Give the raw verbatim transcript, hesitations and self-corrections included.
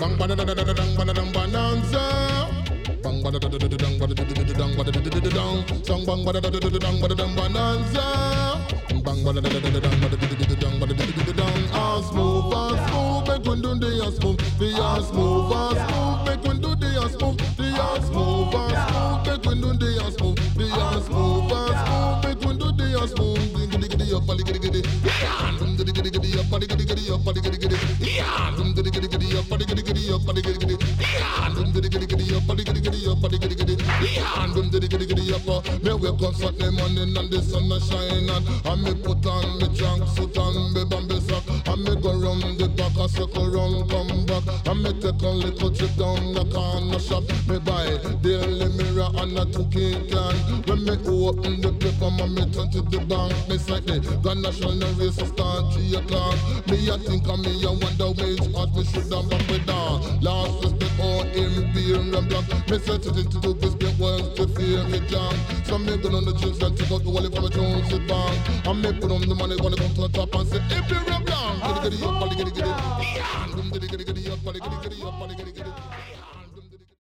bang bada da da da da dang bada dang bonanza. Bang bada da da da da dang bada da da da da dang bada da da da da dang. Song bang bada da da da da dang bada dang bonanza. Bang bada da da da da dang bada da da da da dang bada da da da da dang. As move, as move, make we do the as move, the as move, as move, make we do the as move, the as move, as move, make we do the as move, the as move, as move, make we do the as move. Giddy giddy up, giddy giddy, yeah. Giddy giddy giddy up, giddy giddy up, giddy giddy, yeah. Giddy giddy giddy up, giddy giddy up, giddy giddy, yeah. Giddy giddy giddy up, giddy giddy up, giddy giddy, yeah. Giddy giddy giddy up. Me wake up Saturday morning and the sun a shine and and me put on me junk suit and me bamboo sock and me go round the back a circle round come back and me take a little trip down the corner shop. Me buy daily mirror and a two key can. When me open the paper, and me turn to the bank. Me say the Grand National race start three o'clock. Me a think of me a wonder which part me should have back with that. Last respect for him being a black. Me set it into the biscuit world to fear me jam. So me go on the juice and take out the wallet from a Jones bank. And me put on the money when I come to the top and say if you're a blank, giddy giddy up, giddy giddy